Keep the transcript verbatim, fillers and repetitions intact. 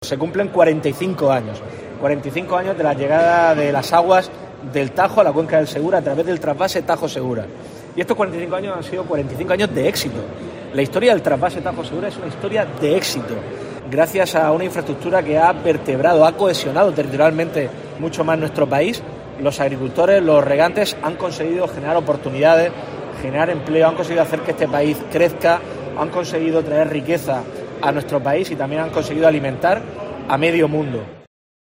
Se cumplen cuarenta y cinco años, cuarenta y cinco años de la llegada de las aguas del Tajo a la cuenca del Segura a través del trasvase Tajo-Segura. Y estos cuarenta y cinco años han sido cuarenta y cinco años de éxito. La historia del trasvase Tajo-Segura es una historia de éxito, gracias a una infraestructura que ha vertebrado, ha cohesionado territorialmente mucho más nuestro país. Los agricultores, los regantes han conseguido generar oportunidades, generar empleo, han conseguido hacer que este país crezca, han conseguido traer riqueza a nuestro país y también han conseguido alimentar a medio mundo.